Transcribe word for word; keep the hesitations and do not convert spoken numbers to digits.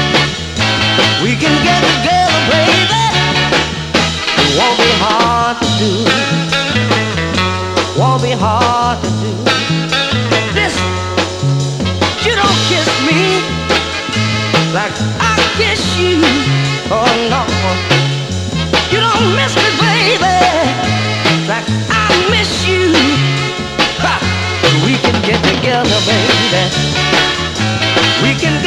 We can get together, baby. It won't be hard to do. Won't be hard to do. Listen, you don't kiss me like I kiss you. Oh no, you don't miss me, baby, like I miss you. Ha! We can get together, baby. We can